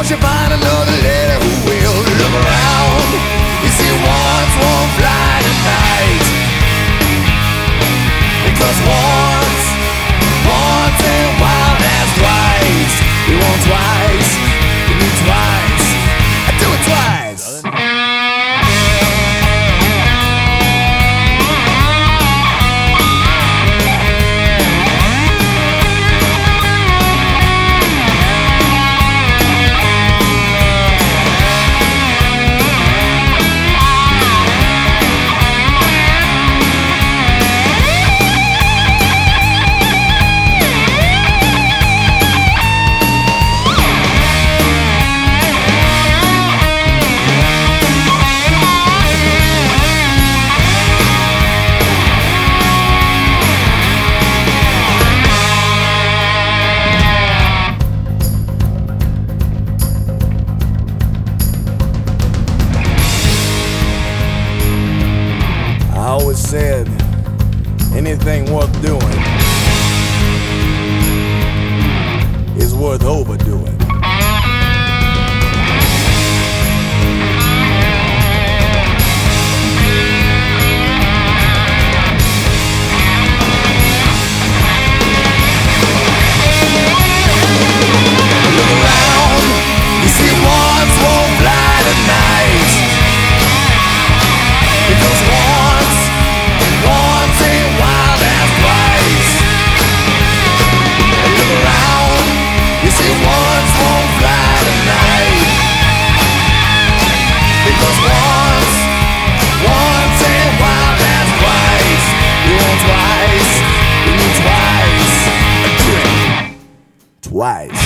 you find another lady who will look around. You see, once won't fly tonight, because once ain't wild as twice. You want twice, you need twice, I do it twice. I always said anything worth doing is worth overdoing. Look around, you see once won't fly tonight, because once ain't wild as twice. Look around, you see once won't fly tonight, because once ain't wild as twice. You want twice, you need twice, twice.